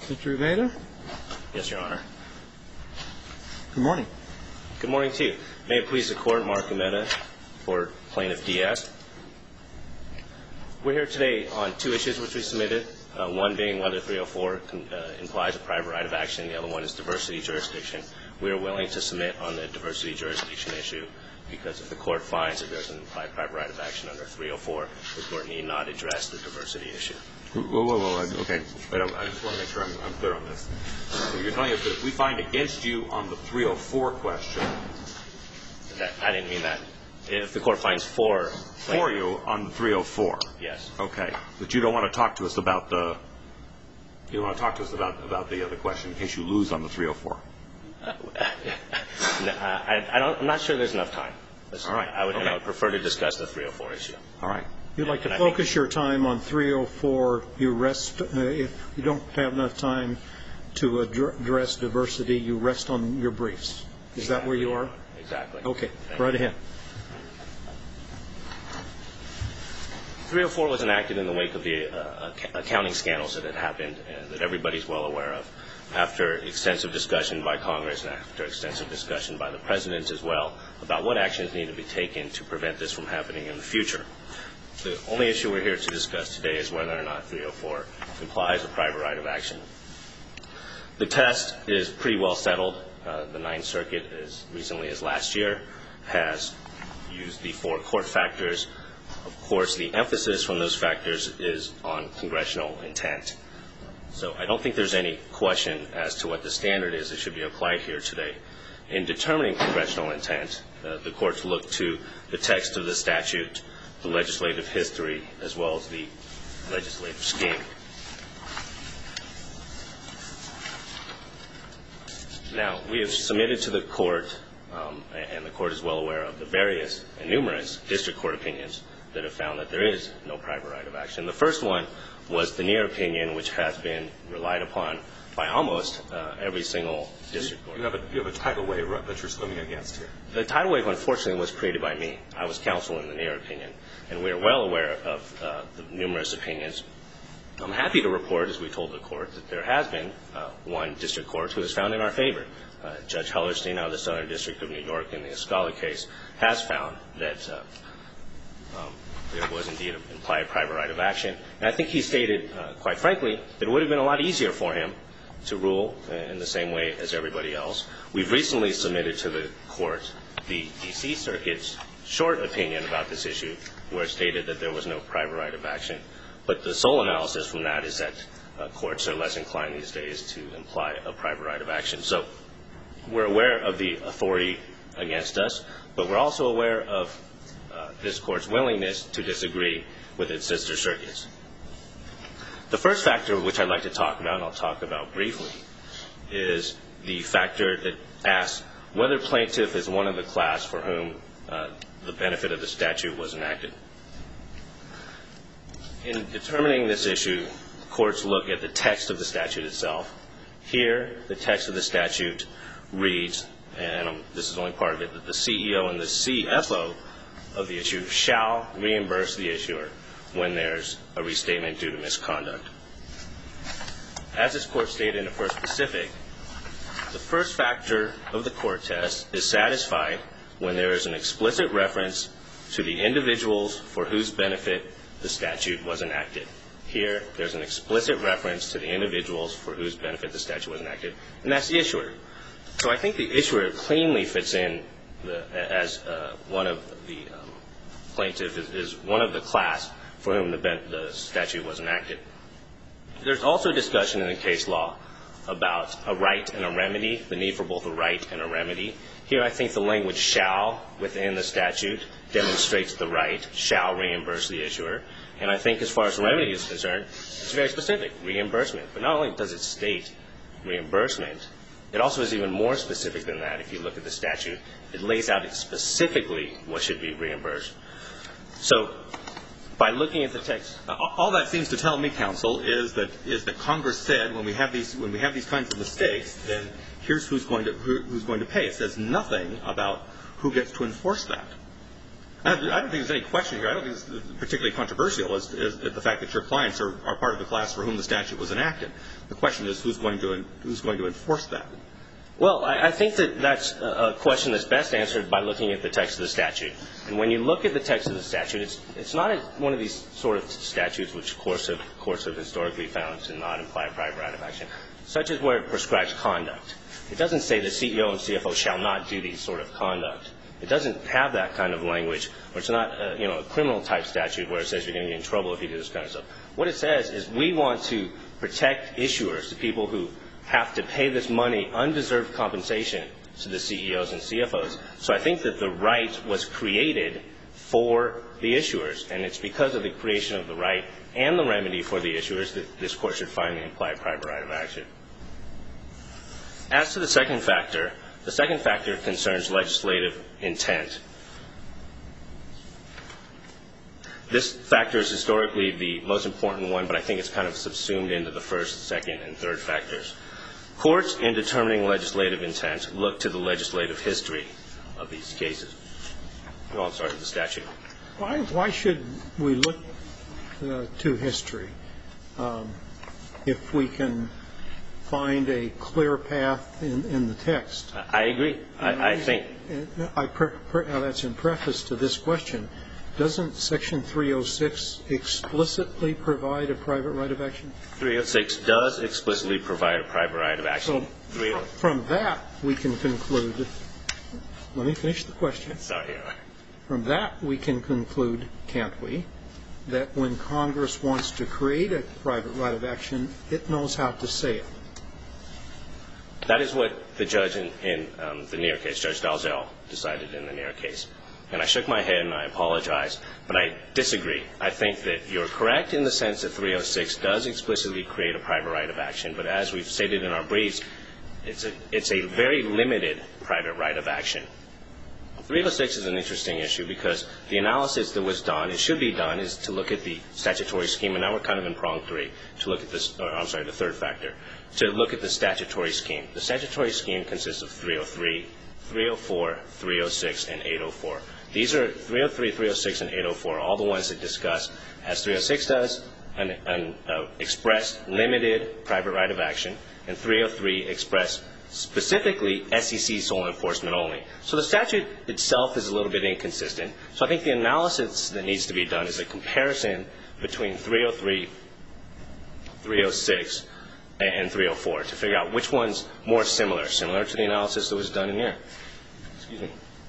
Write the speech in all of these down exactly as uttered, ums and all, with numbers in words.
Mister Uveda? Yes, Your Honor. Good morning. Good morning to you. May it please the Court, Mark Uveda for Plaintiff Diaz. We're here today on two issues which we submitted, uh, one being whether three oh four con- uh, implies a private right of action, the other one is diversity jurisdiction. We are willing to submit on the diversity jurisdiction issue because if the Court finds that there's an implied private right of action under three oh four, the Court need not address the diversity issue. Whoa, whoa, whoa, okay. But I just want to make sure I'm, I'm clear on this. So you're telling us that if we find against you on the three oh four question... That, I didn't mean that. If the Court finds for... For you on the three oh four? Yes. Okay. But you don't want to talk to us about the... You don't want to talk to us about, about the other question in case you lose on the three oh four? Uh, no, I, I don't, I'm not sure there's enough time. All right. I would, okay. and I would prefer to discuss the three oh four issue. All right. You'd like to and focus your time on three oh four. You rest, uh, if you don't have enough time to address diversity, you rest on your briefs. Is exactly. that where you are? Exactly. Okay. Thank right you. ahead. three oh four was enacted in the wake of the uh, accounting scandals that had happened and that everybody's well aware of. After extensive discussion by Congress and after extensive discussion by the President as well about what actions need to be taken to prevent this from happening in the future. The only issue we're here to discuss today is whether or not three oh four implies a private right of action. The test is pretty well settled. Uh, the Ninth Circuit, as recently as last year, has used the four court factors. Of course, the emphasis from those factors is on congressional intent. So I don't think there's any question as to what the standard is that should be applied here today. In determining congressional intent, uh, the courts look to the text of the statute, the legislative history, as well as the legislative scheme. Now, we have submitted to the court, um, and the court is well aware of the various and numerous district court opinions that have found that there is no private right of action. The first one was the Neer opinion, which has been relied upon by almost uh, every single district court. You have, a, you have a tidal wave that you're swimming against here. The tidal wave, unfortunately, was created by me. I was counsel in the Neer opinion, and we are well aware of uh, the numerous opinions. I'm happy to report, as we told the court, that there has been uh, one district court who has found in our favor. Uh, Judge Hellerstein out of the Southern District of New York in the Escala case has found that uh, um, there was indeed an implied private right of action. And I think he stated, uh, quite frankly, that it would have been a lot easier for him to rule in the same way as everybody else. We've recently submitted to the court the D C Circuit's short opinion about this issue, where it stated that there was no private right of action. But the sole analysis from that is that uh, courts are less inclined these days to imply a private right of action. So we're aware of the authority against us, but we're also aware of uh, this court's willingness to disagree with its sister circuits. The first factor which I'd like to talk about, and I'll talk about briefly, is the factor that asks whether plaintiff is one of the class for whom uh, the benefit of the statute was enacted. In determining this issue, courts look at the text of the statute itself. Here, the text of the statute reads, and um, this is only part of it, that the C E O and the C F O of the issue shall reimburse the issuer when there's a restatement due to misconduct. As this court stated in the First Pacific, the first factor of the court test is satisfied when there is an explicit reference to the individuals for whose benefit the statute was enacted. Here, there's an explicit reference to the individuals for whose benefit the statute was enacted, and that's the issuer. So I think the issuer cleanly fits in the, as uh, one of the um, plaintiff is, is one of the class for whom the, ben, the statute was enacted. There's also discussion in the case law about a right and a remedy, the need for both a right and a remedy. Here, I think the language shall within the statute demonstrates the right, shall reimburse the issuer. And I think as far as remedy is concerned, it's very specific, reimbursement. But not only does it state reimbursement, it also is even more specific than that. If you look at the statute, it lays out specifically what should be reimbursed. So by looking at the text, all that seems to tell me, counsel, is that is that Congress said when we have these when we have these kinds of mistakes, then here's who's going to who, who's going to pay. It says nothing about who gets to enforce that. I don't think there's any question here. I don't think it's particularly controversial as, as the fact that your clients are, are part of the class for whom the statute was enacted. The question is who's going to who's going to enforce that? Well, I, I think that that's a question that's best answered by looking at the text of the statute. And when you look at the text of the statute, it's it's not a, one of these sort of statutes which courts have, courts have historically found to not imply a private right of action, such as where it prescribes conduct. It doesn't say the C E O and C F O shall not do these sort of conduct. It doesn't have that kind of language, or it's not a, you know, a criminal type statute where it says you're going to get in trouble if you do this kind of stuff. What it says is we want to protect issuers, the people who have to pay this money, undeserved compensation to the C E Os and C F Os. So I think that the right was created for the issuers, and it's because of the creation of the right and the remedy for the issuers that this Court should finally imply a private right of action. As to the second factor, the second factor concerns legislative intent. This factor is historically the most important one, but I think it's kind of subsumed into the first, second, and third factors. Courts, in determining legislative intent, look to the legislative history of these cases. Oh, I'm sorry, the statute. Why, why should we look uh, to history um, if we can find a clear path in, in the text? I agree. I, I think. I pre, pre, uh, that's in preface to this question. Doesn't Section three oh six explicitly provide a private right of action? three oh six does explicitly provide a private right of action. So from that, we can conclude. Let me finish the question. Sorry. From that, we can conclude, can't we, that when Congress wants to create a private right of action, it knows how to say it. That is what the judge in, in um, the Neer case, Judge Dalzell, decided in the Neer case. And I shook my head and I apologize, but I disagree. I think that you're correct in the sense that three oh six does explicitly create a private right of action, but as we've stated in our briefs, it's a, it's a very limited private right of action. three oh six is an interesting issue because the analysis that was done, it should be done, is to look at the statutory scheme, and now we're kind of in prong three, to look at this, or I'm sorry, the third factor, to look at the statutory scheme. The statutory scheme consists of three oh three, three oh four, three oh six, and eight oh four. These are three oh three, three oh six, and eight oh four, all the ones that discuss, as three oh six does, an, an uh, expressed limited private right of action, and three oh three express specifically S E C sole enforcement only. So the statute itself is a little bit inconsistent. So I think the analysis that needs to be done is a comparison between three oh three, three oh six, and three oh four to figure out which one's more similar, similar to the analysis that was done in here. Excuse me.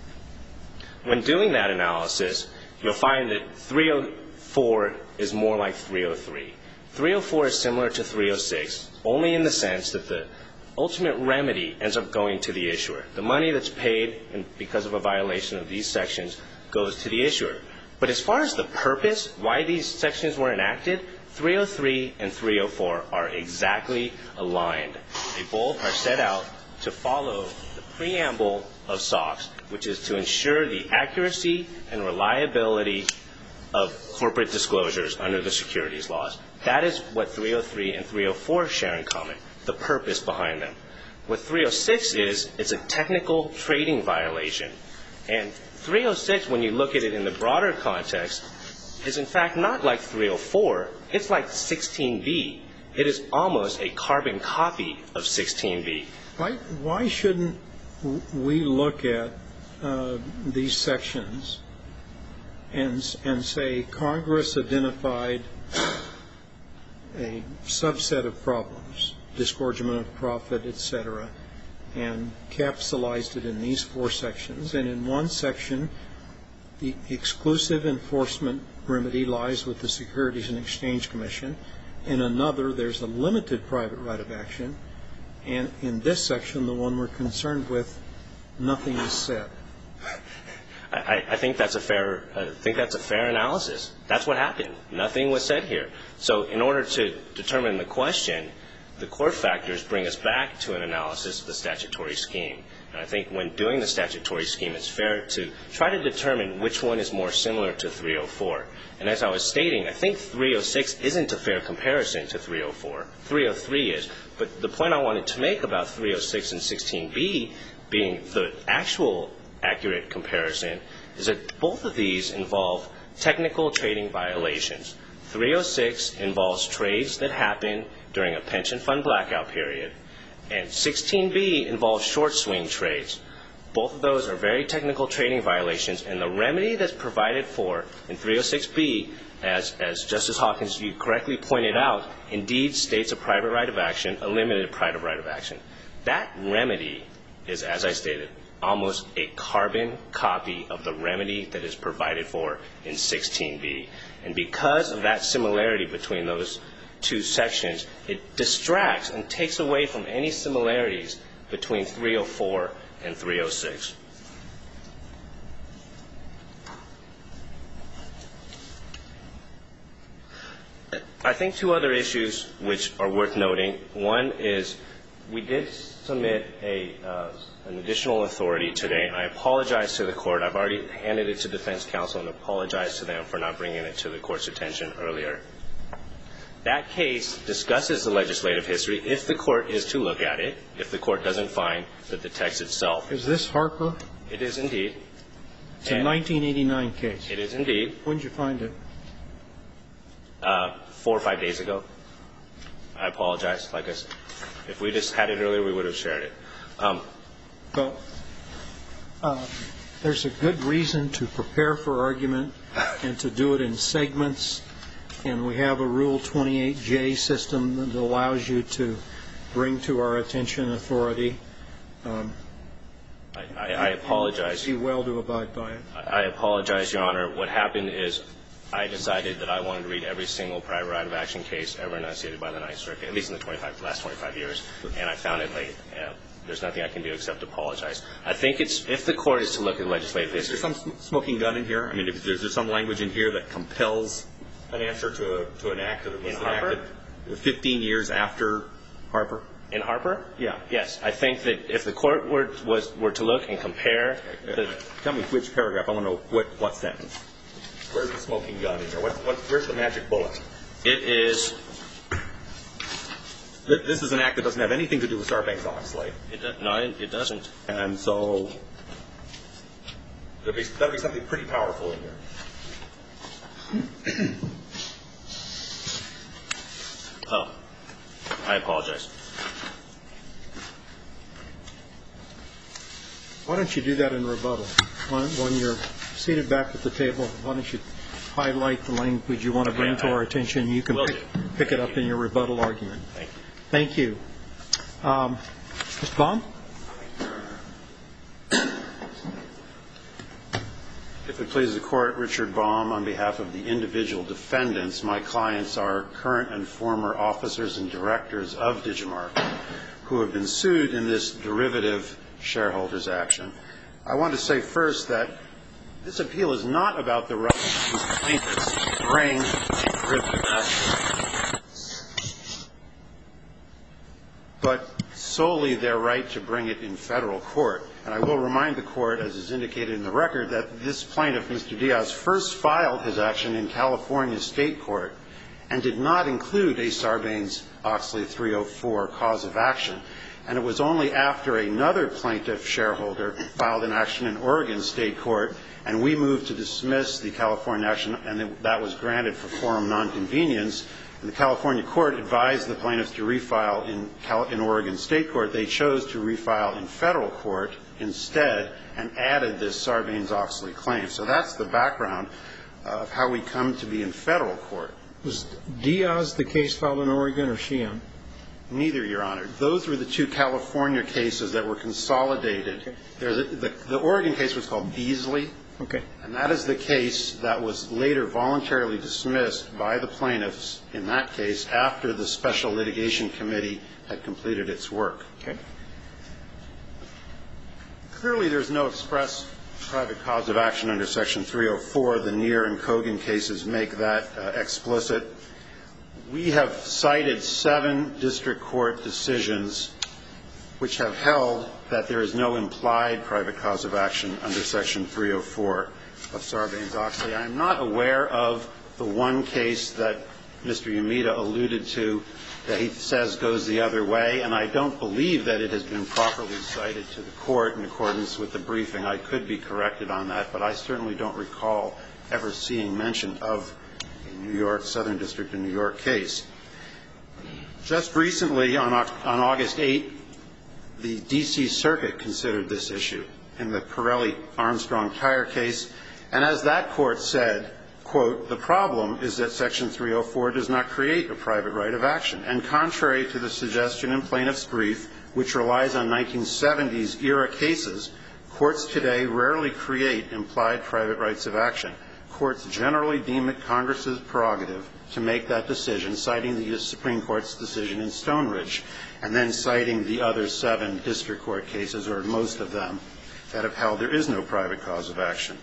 When doing that analysis, you'll find that three oh four is more like three oh three. three oh four is similar to three oh six, only in the sense that the ultimate remedy ends up going to the issuer. The money that's paid and because of a violation of these sections goes to the issuer. But as far as the purpose, why these sections were enacted, three oh three and three oh four are exactly aligned. They both are set out to follow the preamble of S O X, which is to ensure the accuracy and reliability of corporate disclosures under the securities laws. That is what three oh three and three oh four share in common, the purpose behind them. What three oh six is, it's a technical trading violation. And three oh six, when you look at it in the broader context, is in fact not like three oh four. It's like sixteen B. It is almost a carbon copy of sixteen B. Why, why shouldn't we look at uh, these sections and, and say Congress identified a subset of problems, disgorgement of profit, et cetera, and capsulized it in these four sections. And in one section, the exclusive enforcement remedy lies with the Securities and Exchange Commission. In another, there's a limited private right of action. And in this section, the one we're concerned with, nothing is said. I, I think that's a fair. I think that's a fair analysis. That's what happened. Nothing was said here. So, in order to determine the question, the court factors bring us back to an analysis of the statutory scheme. And I think when doing the statutory scheme, it's fair to try to determine which one is more similar to three oh four. And as I was stating, I think three oh six isn't a fair comparison to three oh four. three oh three is. But the point I wanted to make about three oh six and sixteen B being the actual accurate comparison is that both of these involve technical trading violations. three oh six involves trades that happen during a pension fund blackout period, and sixteen B involves short swing trades. Both of those are very technical trading violations, and the remedy that's provided for in three oh six B, as, as Justice Hawkins, you correctly pointed out, indeed states a private right of action, a limited private right of action. That remedy is, as I stated, almost a carbon copy of the remedy that is provided for in sixteen B. And because of that similarity between those two sections, it distracts and takes away from any similarities between three oh four and three oh six. I think two other issues which are worth noting. One is we did submit a, uh, an additional authority today, and I apologize to the court. I've already handed it to defense counsel and apologized to them for not bringing it to the court's attention earlier. That case discusses the legislative history if the court is to look at it, if the court doesn't find that the text itself. Is this Harper? It is indeed. It's a nineteen eighty-nine case. It is indeed. When did you find it? Uh, four or five days ago. I apologize. Like I said, if we just had it earlier, we would have shared it. Um, well, uh, there's a good reason to prepare for argument and to do it in segments. And we have a Rule twenty-eight J system that allows you to bring to our attention authority. Um, I, I, I apologize. Be well to abide by it. I, I apologize, Your Honor. What happened is I decided that I wanted to read every single private right of action case ever enunciated by the Ninth Circuit, at least in the twenty-five, last twenty-five years, and I found it late. Uh, there's nothing I can do except apologize. I think it's, if the court is to look at legislative history. Is there some smoking gun in here? I mean, is there some language in here that compels an answer to, a, to an act that was enacted fifteen years after Harper? In Harper? Yeah. Yes. I think that if the court were, was, were to look and compare. The, Tell me which paragraph. I want to know what, what sentence. Where's the smoking gun in here? What, what, where's the magic bullet? It is. This is an act that doesn't have anything to do with Sarbanes-Oxley. It do, no, it, it doesn't. And so there'll be, there'll be something pretty powerful in here. Oh, I apologize. Why don't you do that in rebuttal? When, when you're seated back at the table, why don't you highlight the language you want to bring okay, to I our attention? You can pick, pick it up in your rebuttal argument. Thank you. Thank you. Um, Mister Baum? If it pleases the Court, Richard Baum on behalf of the individual defendants. My clients are current and former officers and directors of Digimarc who have been sued in this derivative shareholders action. I want to say first that this appeal is not about the right of these plaintiffs to bring a derivative action, but solely their right to bring it in federal court. And I will remind the Court, as is indicated in the record, that this plaintiff, Mister Diaz, first filed his action in California State Court and did not include a Sarbanes-Oxley three oh four cause of action. And it was only after another plaintiff shareholder filed an action in Oregon State Court, and we moved to dismiss the California action, and that was granted for forum nonconvenience. And the California court advised the plaintiffs to refile in, Cal- in Oregon State Court. They chose to refile in federal court instead and added this Sarbanes-Oxley claim. So that's the background of how we come to be in federal court. Was Diaz the case filed in Oregon or Sheehan? Neither, Your Honor. Those were the two California cases that were consolidated. Okay. There's a, the, the Oregon case was called Beasley. Okay. And that is the case that was later voluntarily dismissed by the plaintiffs in that case after the Special Litigation Committee had completed its work. Okay. Clearly, there's no express private cause of action under Section three oh four. The Neer and Kogan cases make that uh, explicit. We have cited seven district court decisions which have held that there is no implied private cause of action under Section three oh four of Sarbanes-Oxley. I am not aware of the one case that Mister Yamita alluded to that he says goes the other way, and I don't believe that it has been properly cited to the court in accordance with the briefing. I could be corrected on that, but I certainly don't recall ever seeing mention of a New York, Southern District of New York case. Just recently, on, on August eighth, the D C Circuit considered this issue in the Pirelli-Armstrong tire case, and as that court said, quote, the problem is that Section three oh four does not create a private right of action, and contrary to the suggestion in plaintiff's brief, which relies on nineteen seventies era cases, courts today rarely create implied private rights of action. Courts generally deem it Congress's prerogative to make that decision, citing the Supreme Court's decision in Stone Ridge, and then citing the other seven district court cases, or most of them, that have held there is no private cause of action.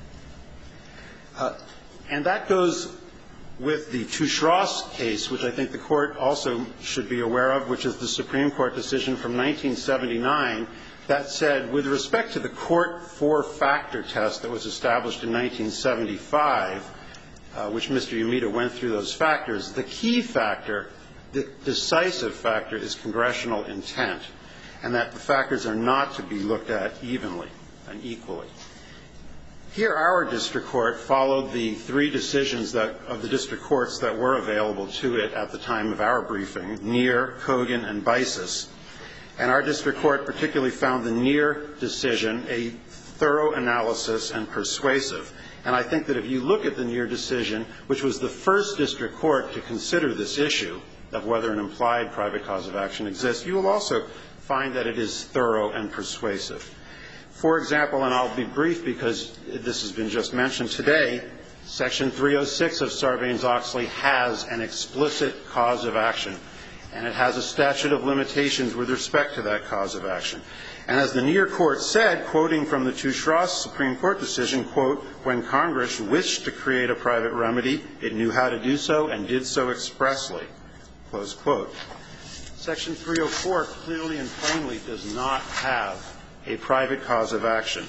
Uh, and that goes with the Toucheras case, which I think the Court also should be aware of, which is the Supreme Court decision from nineteen seventy-nine that said, with respect to the court four-factor test that was established in nineteen seventy-five, uh, which Mister Yamita went through those factors, the key factor, the decisive factor, is congressional intent, and that the factors are not to be looked at evenly and equally. Here, our district court followed the three decisions that, of the district courts that were available to it at the time of our briefing, Neer, Kogan, and Bisis. And our district court particularly found the Neer decision a thorough analysis and persuasive. And I think that if you look at the Neer decision, which was the first district court to consider this issue of whether an implied private cause of action exists, you will also find that it is thorough and persuasive. For example, and I'll be brief because this has been just mentioned today, Section three oh six of Sarbanes-Oxley has an explicit cause of action, and it has a statute of limitations with respect to that cause of action. And as the Neer court said, quoting from the Toucheras Supreme Court decision, quote, when Congress wished to create a private remedy, it knew how to do so and did so expressly, close quote. Section three oh four clearly and plainly does not have a private cause of action.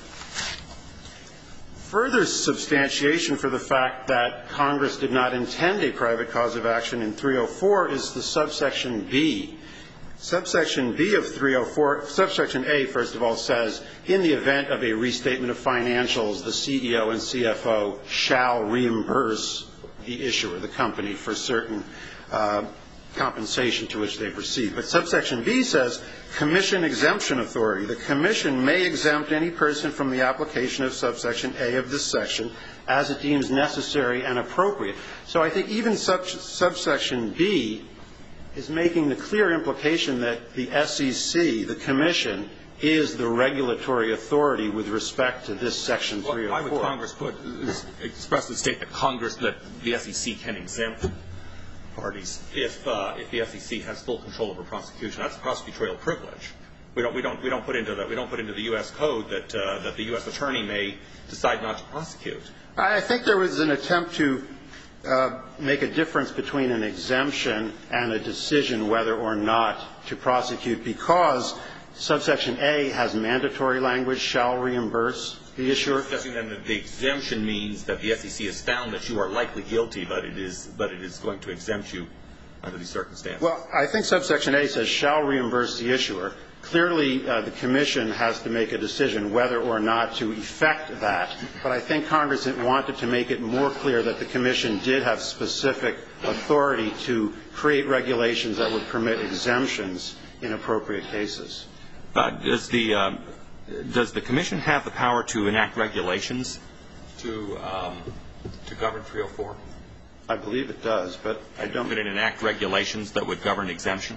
Further substantiation for the fact that Congress did not intend a private cause of action in three oh four is the subsection B. Subsection B of three oh four, subsection A, first of all, says, in the event of a restatement of financials, the C E O and C F O shall reimburse the issuer, the company, for certain uh, compensation to which they've received. But subsection B says, commission exemption authority. The commission may exempt any person from the application of subsection A of this section as it deems necessary and appropriate. So I think even sub- subsection B is making the clear implication that the S E C, the commission, is the regulatory authority with respect to this section three oh four. Why would Congress put, expressly state that Congress, that the S E C can exempt parties if uh, if the S E C has full control over prosecution? That's a prosecutorial privilege. We don't we don't we don't put into the we don't put into the U S code that uh, that the U S attorney may decide not to prosecute. I think there was an attempt to uh, make a difference between an exemption and a decision whether or not to prosecute, because subsection A has mandatory language, shall reimburse the issuer. Suggesting then that the exemption means that the S E C has found that you are likely guilty, but it is but it is going to exempt you under these circumstances. Well, I think subsection A says shall reimburse the issuer. Clearly, uh, the commission has to make a decision whether or not to effect that. But I think Congress wanted to make it more clear that the commission did have specific authority to create regulations that would permit exemptions in appropriate cases. Uh, does the um, does the commission have the power to enact regulations to um, to govern three oh four? I believe it does, but I don't. Could it enact regulations that would govern exemption?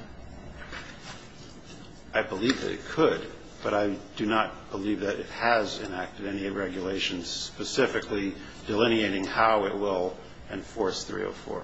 I believe that it could, but I do not believe that it has enacted any regulations specifically delineating how it will enforce three oh four.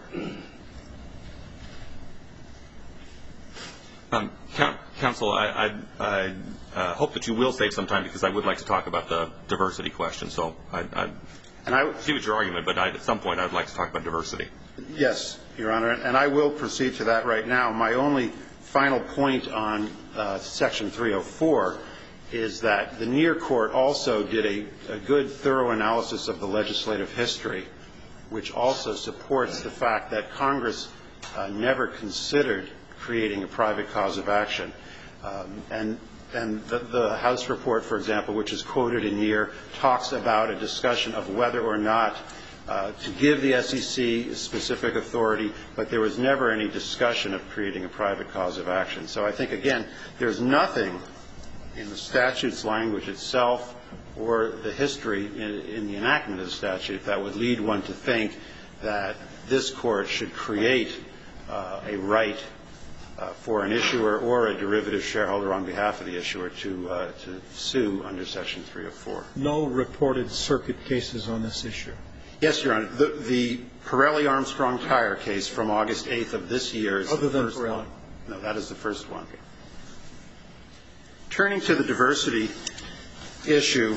Um, Counsel, I, I, I uh, hope that you will save some time, because I would like to talk about the diversity question. So I, I and I see what your argument, but I, at some point I would like to talk about diversity. Yes, Your Honor, and I will proceed to that right now. My only final point on uh, Section three oh four is that the Neer Court also did a, a good, thorough analysis of the legislative history, which also supports the fact that Congress uh, never considered creating a private cause of action. Um, and and the, the House report, for example, which is quoted in Neer, talks about a discussion of whether or not uh, to give the S E C specific authority, but there was never any discussion of creating a private cause of action. So I think, again, there's nothing in the statute's language itself or the history in, in the enactment of the statute that would lead one to think that this Court should create uh, a right uh, for an issuer or a derivative shareholder on behalf of the issuer to uh, to sue under Section three oh four. No reported circuit cases on this issue? Yes, Your Honor. The, the Pirelli-Armstrong tire case from August eighth of this year is Other the than first Pirelli. one. No, that is the first one. Turning to the diversity issue,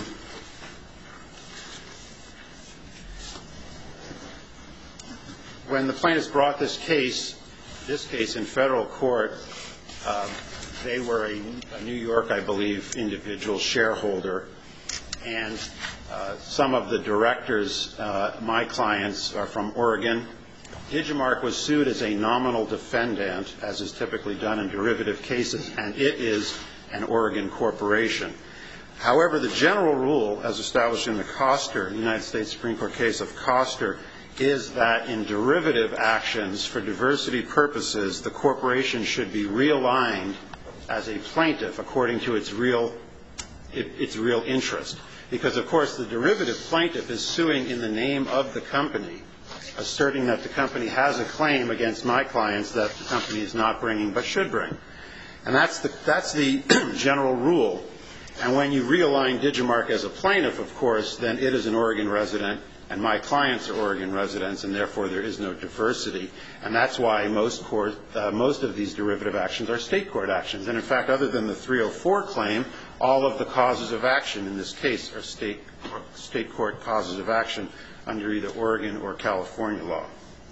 when the plaintiffs brought this case, this case in federal court, uh, they were a, a New York, I believe, individual shareholder, and uh, some of the directors, uh, my clients, are from Oregon. Digimarc was sued as a nominal defendant, as is typically done in derivative cases, and it is an Oregon corporation. However, the general rule, as established in the Koster, the United States Supreme Court case of Koster, is that in derivative actions for diversity purposes, the corporation should be realigned as a plaintiff according to its real, it, its real interest. Because, of course, the derivative plaintiff is suing in the name of the company, asserting that the company has a claim against my clients that the company is not bringing but should bring. And that's the, that's the general rule. And when you realign Digimarc as a plaintiff, of course, then it is an Oregon resident, and my clients are Oregon residents, and therefore there is no diversity. And that's why most court, uh, most of these derivative actions are state court actions. And in fact, other than the three oh four claim, all of the causes of action in this case are state, state court causes of action under either Oregon or California law.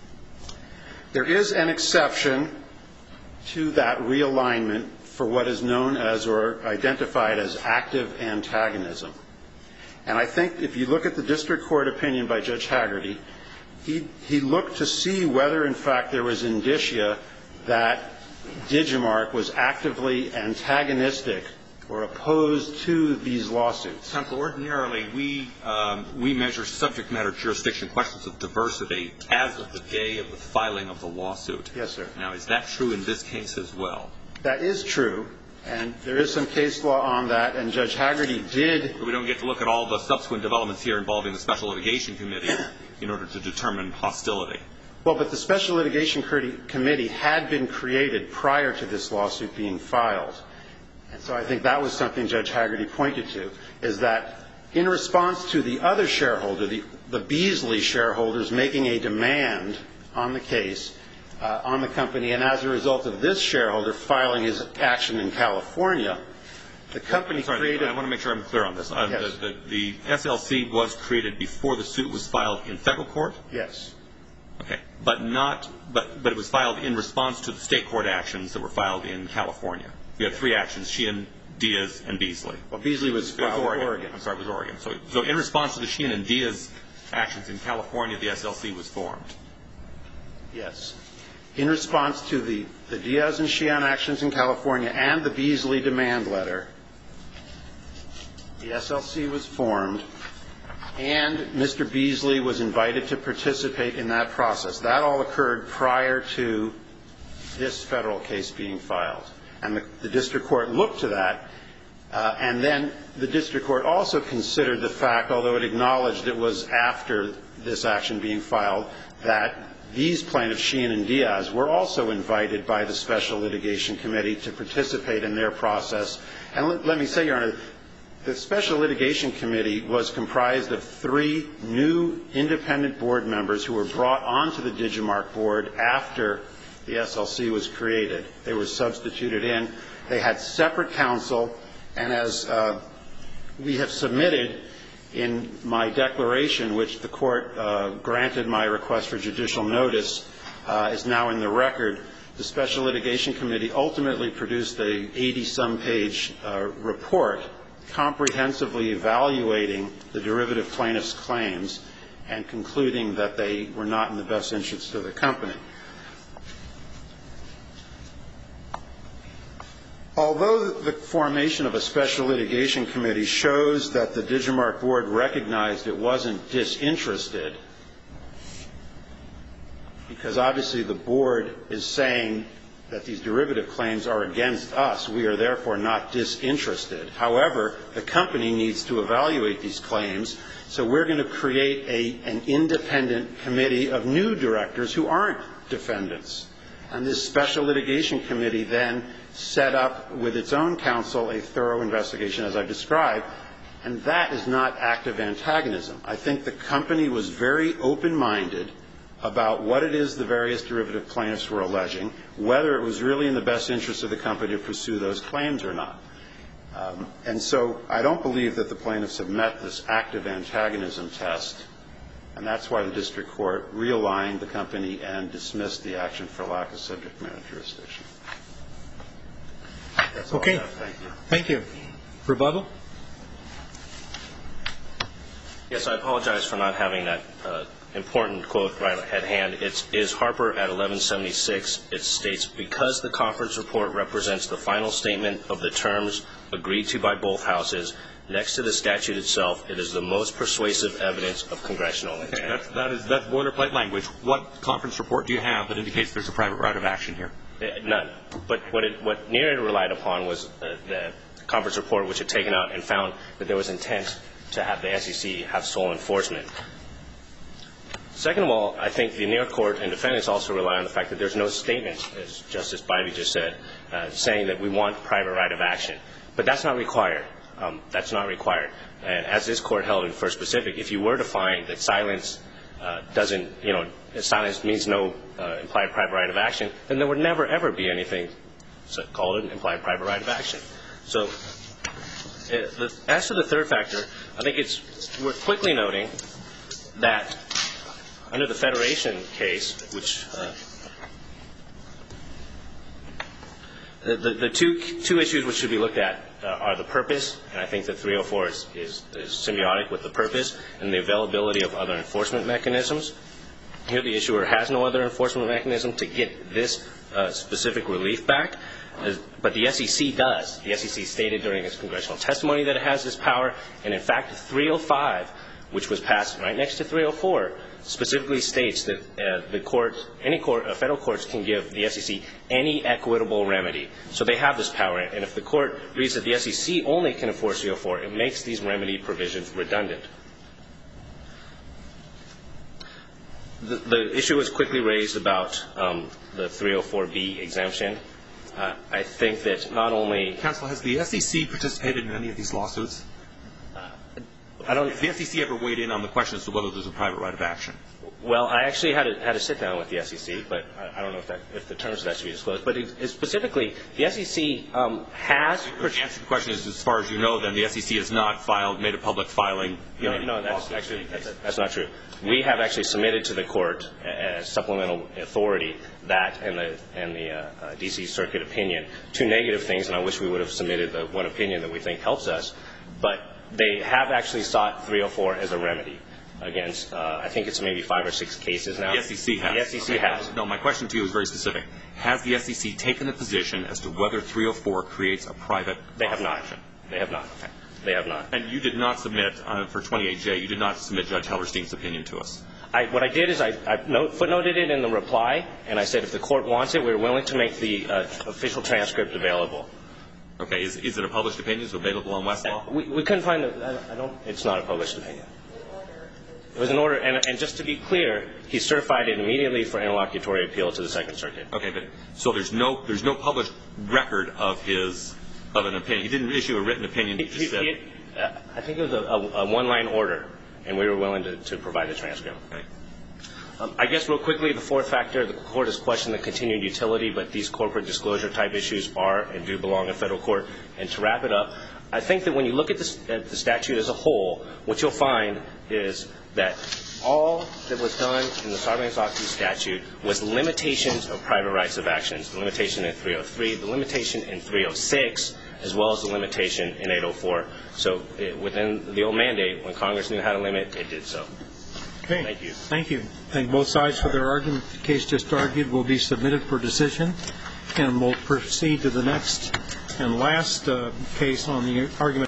There is an exception to that realignment for what is known as or identified as active antagonism. And I think if you look at the district court opinion by Judge Hagerty, he, he looked to see whether, in fact, there was indicia that Digimarc was actively antagonistic or opposed to these lawsuits. Counsel, ordinarily we, um, we measure subject matter jurisdiction questions of diversity as of the day of the filing of the lawsuit. Yes, sir. Now, is that true in this case as well? That is true, and there is some case law on that, and Judge Hagerty did. But we don't get to look at all the subsequent developments here involving the Special Litigation Committee in order to determine hostility. Well, but the Special Litigation Committee had been created prior to this lawsuit being filed. And so I think that was something Judge Hagerty pointed to, is that in response to the other shareholder, the, the Beasley shareholders making a demand on the case, uh, on the company, and as a result of this shareholder filing his action in California, the company Sorry, created... I want to make sure I'm clear on this. Uh, Yes. the, the, the S L C was created before the suit was filed in federal court? Yes. Okay. But not, but, but it was filed in response to the state court actions that were filed in California. You had three actions, Sheehan, Diaz, and Beasley. Well, Beasley was filed in Oregon. Oregon. I'm sorry, it was Oregon. So, so in response to the Sheehan and Diaz actions in California, the S L C was formed. Yes. In response to the, the Diaz and Sheehan actions in California and the Beasley demand letter, the S L C was formed, and Mister Beasley was invited to participate in that process. That all occurred prior to this federal case being filed. And the, the district court looked to that, uh, and then the district court also considered the fact, although it acknowledged it was after this action being filed, that these plaintiffs, Sheehan and Diaz, were also invited by the Special Litigation Committee to participate in their process. And let, let me say, Your Honor, the Special Litigation Committee was comprised of three new independent board members who were brought onto the Digimarc board after the S L C was created. They were substituted in. They had separate counsel, and as uh, we have submitted in my declaration, which the court uh, granted my request for judicial notice, uh, is now in the record, the Special Litigation Committee ultimately produced a eighty-some page uh, report comprehensively evaluating the derivative plaintiffs' claims and concluding that they were not in the best interest of the company. Although the formation of a Special Litigation Committee shows that the Digimarc board recognized it wasn't disinterested because obviously the board is saying that these derivative claims are against us. We are therefore not disinterested. However, the company needs to evaluate these claims, so we're going to create a, an independent committee of new directors who aren't defendants. And this special litigation committee then set up with its own counsel a thorough investigation, as I've described, and that is not active antagonism. I think the company was very open-minded about what it is the various derivative plaintiffs were alleging, whether it was really in the best interest of the company to pursue those claims or not. Um, and so I don't believe that the plaintiffs have met this active antagonism test, and that's why the district court realigned the company and dismissed the action for lack of subject matter jurisdiction. That's all okay. I have. Thank you. Thank you. Rebuttal? Yes, I apologize for not having that uh, important quote right at hand. It is Harper at eleven seventy-six. It states, because the conference report represents the final statement of the terms agreed to by both houses, next to the statute itself, it is the most persuasive evidence of congressional intent. Okay, that's, that is, that's boilerplate language. What conference report do you have that indicates there's a private right of action here? None. But what, it, what Neary relied upon was uh, the conference report, which had taken out and found that there was intent to have the S E C have sole enforcement. Second of all, I think the Neary court and defendants also rely on the fact that there's no statement, as Justice Bybee just said, uh, saying that we want private right of action. But that's not required. Um, that's not required. And as this court held in First Pacific, if you were to find that silence uh, doesn't, you know, silence means no uh, implied private right of action, then there would never, ever be anything called an implied private right of action. So uh, the, as to the third factor, I think it's worth quickly noting that under the Federation case, which uh, the, the, the two, two issues which should be looked at uh, are the purpose, and I think that three oh four is, is, is symbiotic with the purpose, and the availability of other enforcement mechanisms. Here the issuer has no other enforcement mechanism to get this uh, specific relief back, as, but the S E C does. The S E C stated during its congressional testimony that it has this power, and in fact three oh five, which was passed right next to three oh four, specifically states that uh, the court, any court, uh, federal courts can give the S E C any equitable remedy. So they have this power, and if the court reads that the S E C only can enforce three oh four, it makes these remedy provisions redundant. The, the issue was quickly raised about um, the three oh four B exemption. Uh, I think that not only... Counsel, has the S E C participated in any of these lawsuits? I don't. Has the S E C ever weighed in on the question as to whether there's a private right of action? Well, I actually had a, had a sit down with the S E C, but I, I don't know if, that, if the terms of that should be disclosed. But it, it specifically, the S E C um, has. The answer to the question is, as far as you know, then the S E C has not filed, made a public filing. No, no, that's actually that's, that's not true. We have actually submitted to the court as supplemental authority that and the and the uh, uh, D C Circuit opinion, two negative things, and I wish we would have submitted the one opinion that we think helps us, but they have actually sought three oh four as a remedy against, uh, I think it's maybe five or six cases now. The S E C has. The S E C okay. has. No, my question to you is very specific. Has the S E C taken a position as to whether three oh four creates a private They have not. action? They have not. Okay. They have not. And you did not submit, uh, for twenty-eight J, you did not submit Judge Hellerstein's opinion to us? I, what I did is I, I note, footnoted it in the reply, and I said if the court wants it, we're willing to make the uh, official transcript available. Okay. Is, is it a published opinion? Is it available on Westlaw? We, we couldn't find it. I don't. It's not a published opinion. It was an order, and, and just to be clear, he certified it immediately for interlocutory appeal to the Second Circuit. Okay, but so there's no there's no published record of his of an opinion. He didn't issue a written opinion. He, he, just said. He, uh, I think it was a, a, a one-line order, and we were willing to, to provide the transcript. Okay. Um, I guess real quickly, the fourth factor, the court has questioned the continued utility, but these corporate disclosure type issues are and do belong in federal court. And to wrap it up, I think that when you look at, this, at the statute as a whole, what you'll find is that all that was done in the Sarbanes-Oxley statute was limitations of private rights of actions, the limitation in three oh three, the limitation in three oh six, as well as the limitation in eight oh four. So it, within the old mandate, when Congress knew how to limit, it did so. Okay. Thank you. Thank you. Thank both sides for their argument. The case just argued will be submitted for decision, and we'll proceed to the next and last uh, case on the argument.